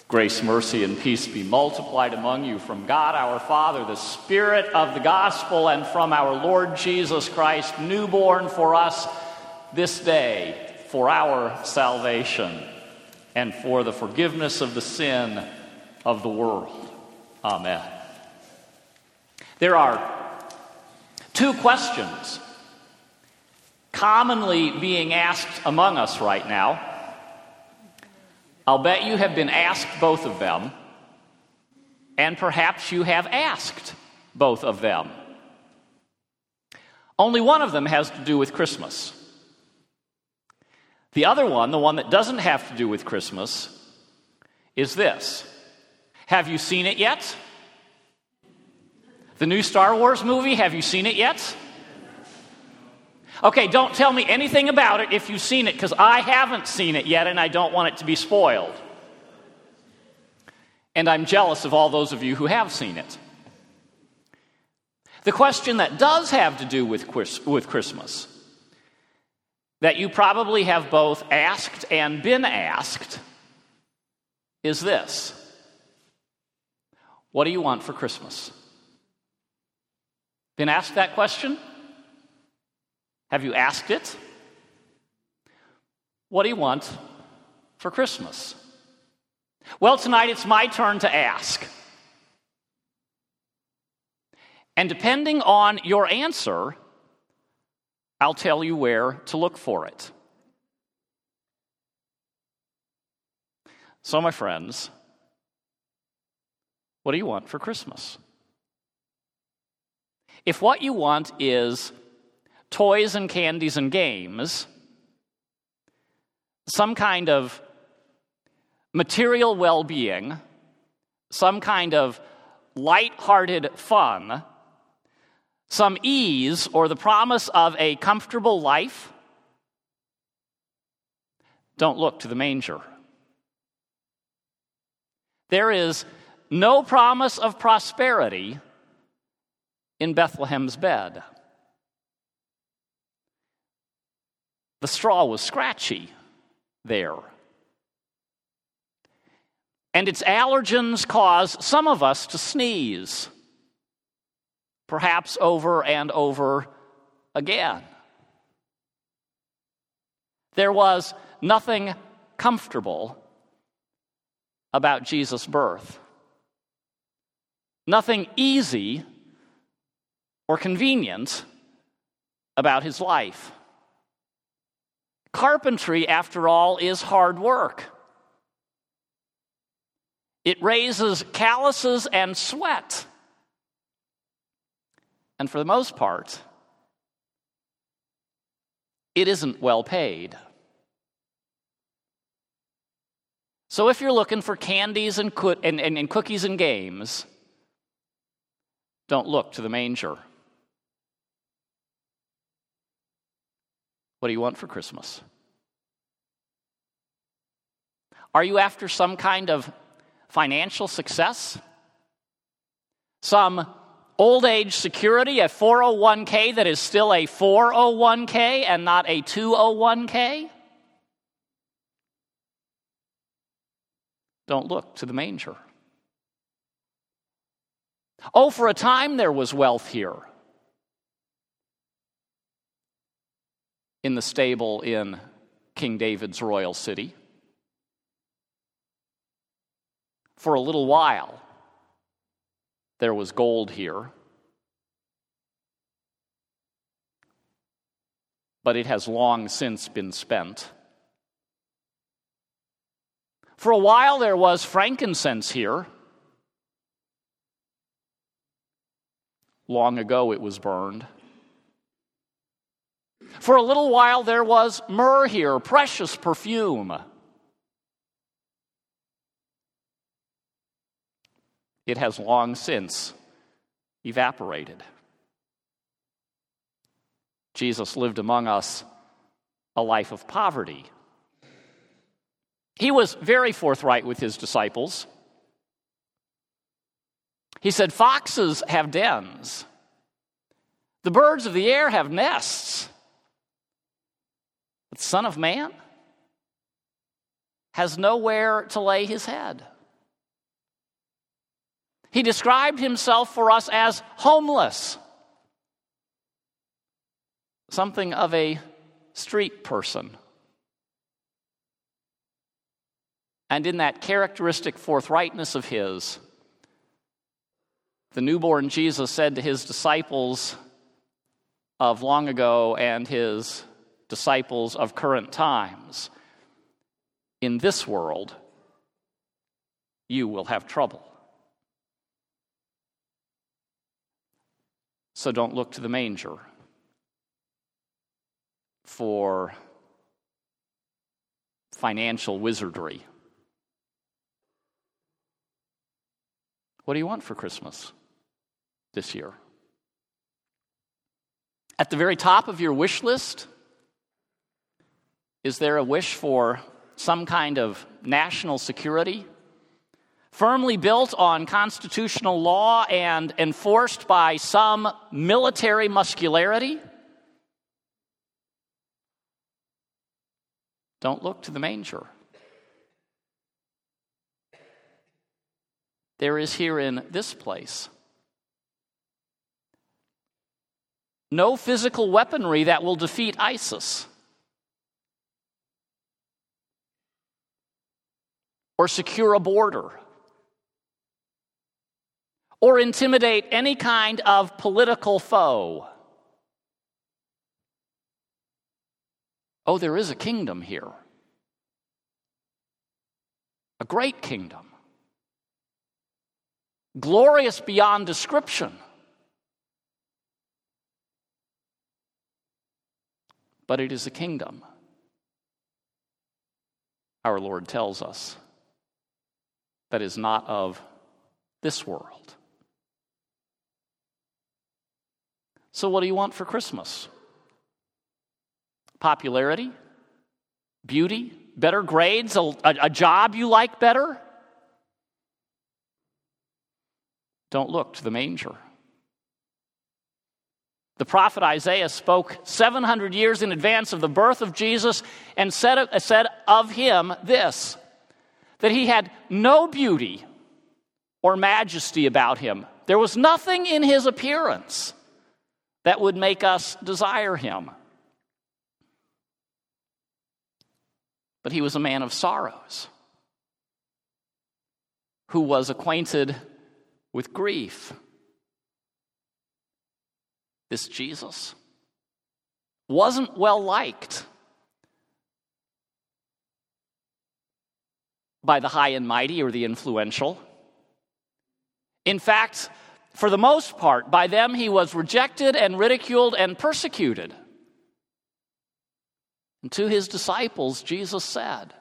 Grace, mercy, and peace be multiplied among you from God our Father, the Spirit of the gospel, and from our Lord Jesus Christ, newborn for us this day for our salvation and for the forgiveness of the sin of the world. Amen. There are two questions commonly being asked among us right now. I'll bet you have been asked both of them, and perhaps you have asked both of them. Only one of them has to do with Christmas. The other one, the one that doesn't have to do with Christmas, is this. Have you seen it yet? The new Star Wars movie, have you seen it yet? Okay, don't tell me anything about it if you've seen it, because I haven't seen it yet and I don't want it to be spoiled. And I'm jealous of all those of you who have seen it. The question that does have to do with Christmas, that you probably have both asked and been asked, is this. What do you want for Christmas? Been asked that question? Have you asked it? What do you want for Christmas? Well, tonight it's my turn to ask. And depending on your answer, I'll tell you where to look for it. So, my friends, what do you want for Christmas? If what you want is toys and candies and games, some kind of material well-being, some kind of light-hearted fun, some ease or the promise of a comfortable life, don't look to the manger. There is no promise of prosperity in Bethlehem's bed. The straw was scratchy there. And its allergens cause some of us to sneeze, perhaps over and over again. There was nothing comfortable about Jesus' birth. Nothing easy or convenient about his life. Carpentry, after all, is hard work. It raises calluses and sweat. And for the most part, it isn't well paid. So if you're looking for candies and cookies and games, don't look to the manger. What do you want for Christmas? Are you after some kind of financial success? Some old age security, a 401k that is still a 401k and not a 201k? Don't look to the manger. Oh, for a time there was wealth here. In the stable in King David's royal city. For a little while, there was gold here. But it has long since been spent. For a while, there was frankincense here. Long ago, it was burned. For a little while, there was myrrh here, precious perfume. It has long since evaporated. Jesus lived among us a life of poverty. He was very forthright with his disciples. He said, "Foxes have dens. The birds of the air have nests. But the Son of Man has nowhere to lay his head." He described himself for us as homeless, something of a street person. And in that characteristic forthrightness of his, the newborn Jesus said to his disciples of long ago and his disciples of current times, "In this world, you will have trouble. So don't look to the manger for financial wizardry." What do you want for Christmas this year? At the very top of your wish list, is there a wish for some kind of national security, firmly built on constitutional law and enforced by some military muscularity? Don't look to the manger. There is here in this place no physical weaponry that will defeat ISIS or secure a border or intimidate any kind of political foe. Oh, there is a kingdom here, a great kingdom, glorious beyond description. But it is a kingdom, our Lord tells us, that is not of this world. So what do you want for Christmas? Popularity? Beauty? Better grades? A job you like better? Don't look to the manger. The prophet Isaiah spoke 700 years in advance of the birth of Jesus and said of him this, that he had no beauty or majesty about him. There was nothing in his appearance that would make us desire him. But he was a man of sorrows, who was acquainted with grief. This Jesus wasn't well liked by the high and mighty or the influential. In fact, for the most part, by them he was rejected and ridiculed and persecuted. And to his disciples, Jesus said,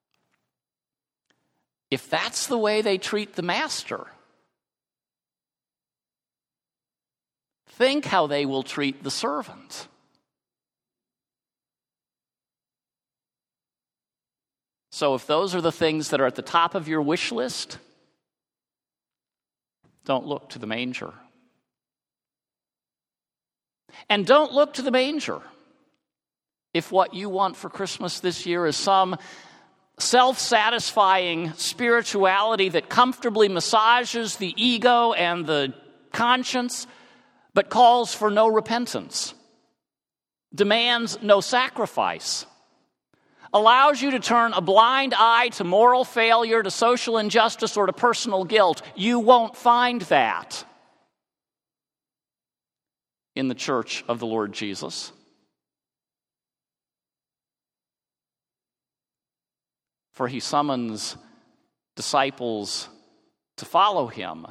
if that's the way they treat the master, think how they will treat the servant. So if those are the things that are at the top of your wish list, don't look to the manger. And don't look to the manger if what you want for Christmas this year is some self-satisfying spirituality that comfortably massages the ego and the conscience, but calls for no repentance, demands no sacrifice, allows you to turn a blind eye to moral failure, to social injustice, or to personal guilt. You won't find that in the church of the Lord Jesus. For he summons disciples to follow him.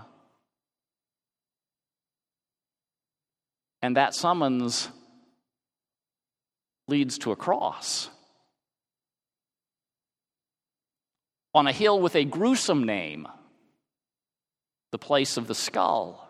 And that summons leads to a cross on a hill with a gruesome name, the place of the skull.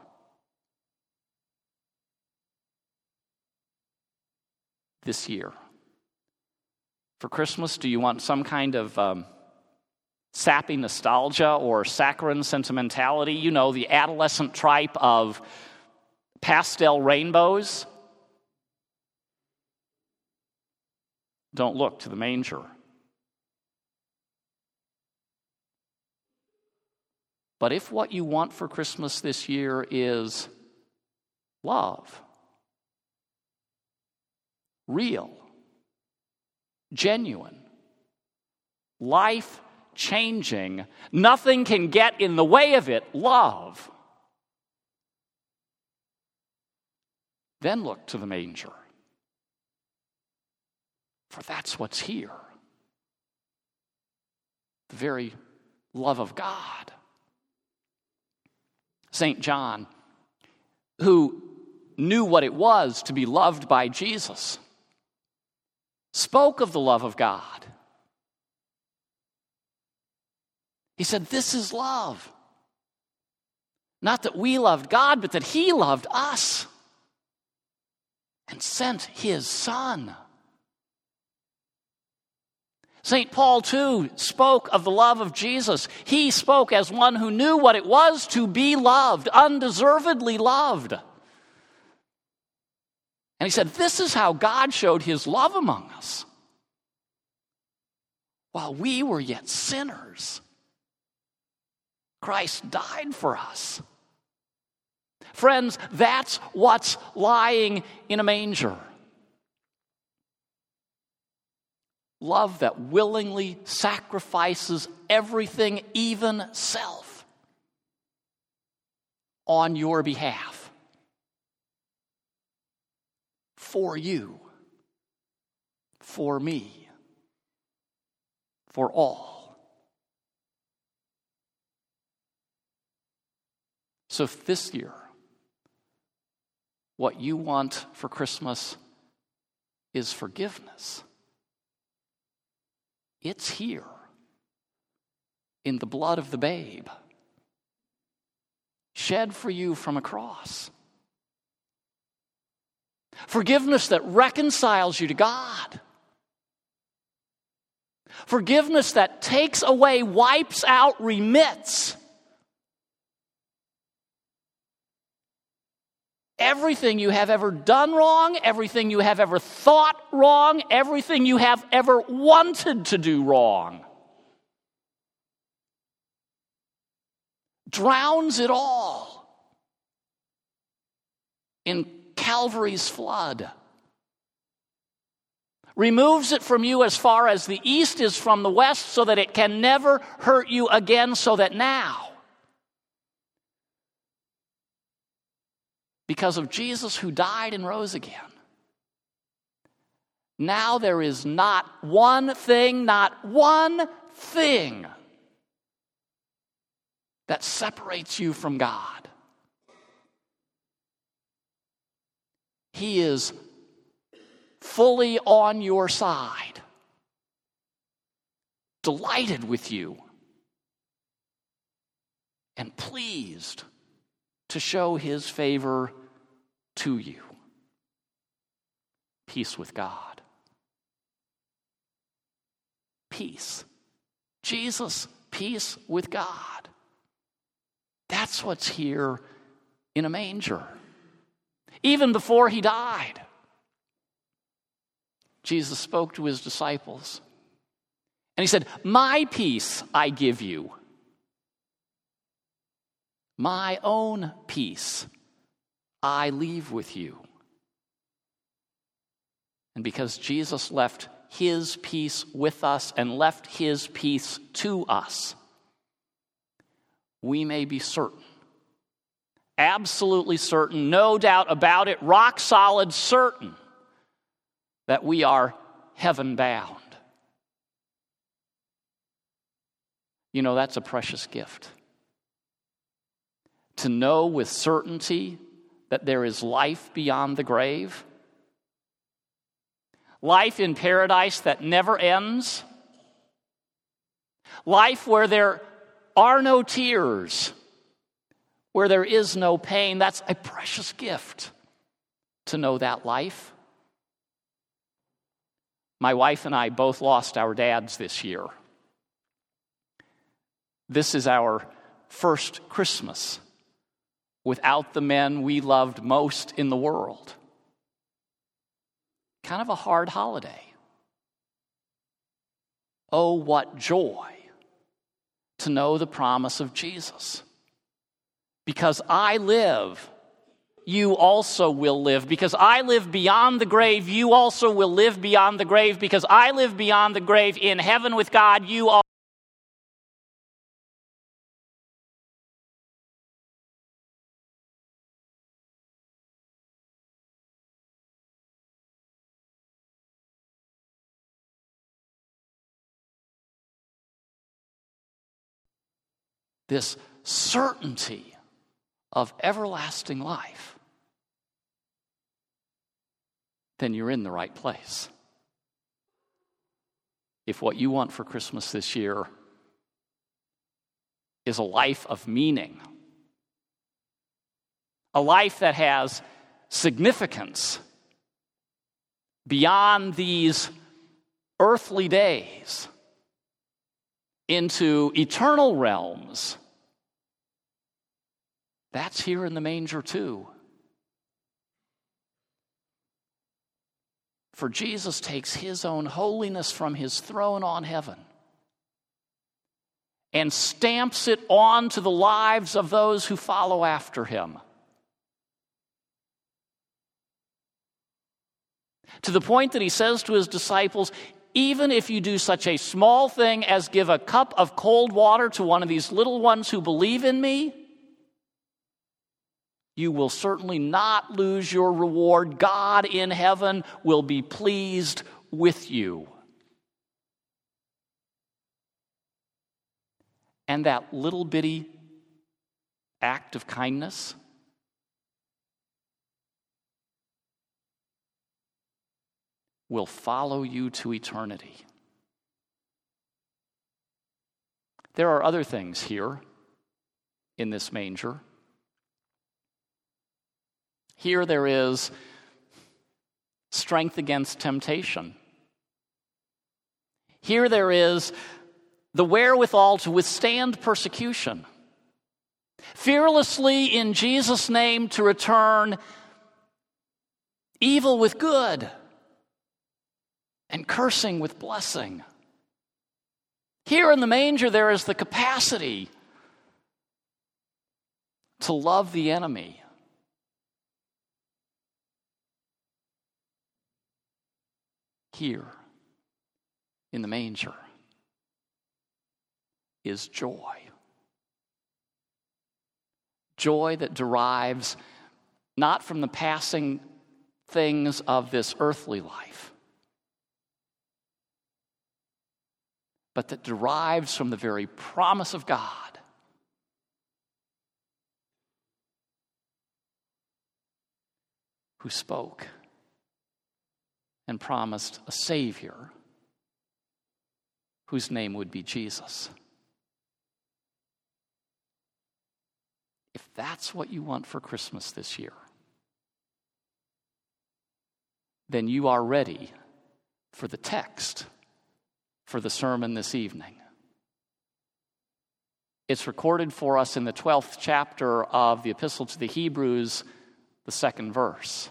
This year, for Christmas, do you want some kind of sappy nostalgia or saccharine sentimentality? You know, the adolescent tripe of pastel rainbows? Don't look to the manger. But if what you want for Christmas this year is love, real, genuine, life-changing, nothing can get in the way of it, love, then look to the manger. For that's what's here. The very love of God. St. John, who knew what it was to be loved by Jesus, spoke of the love of God. He said, this is love. Not that we loved God, but that He loved us and sent His Son. St. Paul, too, spoke of the love of Jesus. He spoke as one who knew what it was to be loved, undeservedly loved. And he said, this is how God showed His love among us. While we were yet sinners, Christ died for us. Friends, that's what's lying in a manger. Love that willingly sacrifices everything, even self, on your behalf. For you, for me, for all. So if this year, what you want for Christmas is forgiveness, it's here in the blood of the babe, shed for you from a cross. Forgiveness that reconciles you to God. Forgiveness that takes away, wipes out, remits everything you have ever done wrong, everything you have ever thought wrong, everything you have ever wanted to do wrong. Drowns it all in Calvary's flood. Removes it from you as far as the east is from the west, so that it can never hurt you again, so that now, because of Jesus who died and rose again, now there is not one thing that separates you from God. He is fully on your side, delighted with you, and pleased to show His favor to you. Peace with God. Peace. Jesus, peace with God. That's what's here in a manger. Even before He died, Jesus spoke to His disciples, and He said, my peace I give you. My own peace I leave with you. And because Jesus left His peace with us and left His peace to us, we may be certain, absolutely certain, no doubt about it, rock solid certain, that we are heaven bound. You know, that's a precious gift. To know with certainty that there is life beyond the grave, life in paradise that never ends, life where there are no tears, where there is no pain. That's a precious gift to know that life. My wife and I both lost our dads this year. This is our first Christmas without the men we loved most in the world. Kind of a hard holiday. Oh, what joy to know the promise of Jesus. Because I live, you also will live. Because I live beyond the grave, you also will live beyond the grave. Because I live beyond the grave in heaven with God, you also. This certainty of everlasting life, then you're in the right place. If what you want for Christmas this year is a life of meaning, a life that has significance beyond these earthly days, into eternal realms, that's here in the manger too. For Jesus takes his own holiness from his throne on heaven and stamps it onto the lives of those who follow after him. To the point that he says to his disciples, even if you do such a small thing as give a cup of cold water to one of these little ones who believe in me, you will certainly not lose your reward. God in heaven will be pleased with you. And that little bitty act of kindness will follow you to eternity. There are other things here in this manger. Here there is strength against temptation. Here there is the wherewithal to withstand persecution. Fearlessly in Jesus' name to return evil with good and cursing with blessing. Here in the manger there is the capacity to love the enemy. Here in the manger is joy. Joy that derives not from the passing things of this earthly life, but that derives from the very promise of God. Who spoke and promised a Savior whose name would be Jesus. If that's what you want for Christmas this year, then you are ready for the text for the sermon this evening. It's recorded for us in the 12th chapter of the Epistle to the Hebrews, the 2nd verse.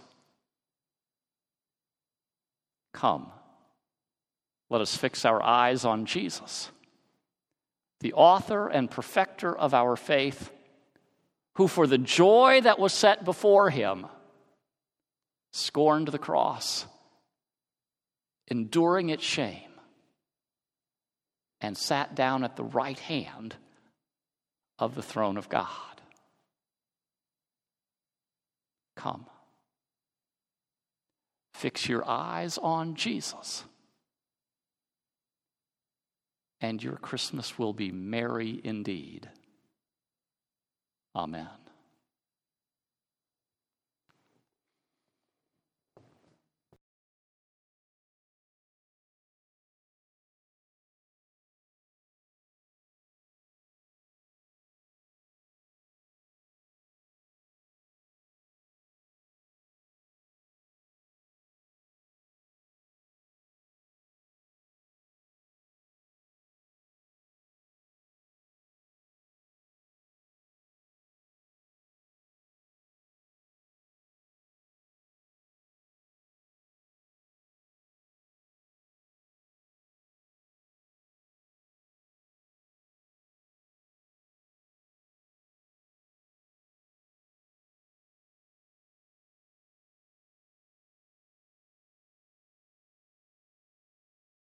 Come, let us fix our eyes on Jesus, the author and perfecter of our faith, who for the joy that was set before him scorned the cross, enduring its shame, and sat down at the right hand of the throne of God. Come. Fix your eyes on Jesus, and your Christmas will be merry indeed. Amen.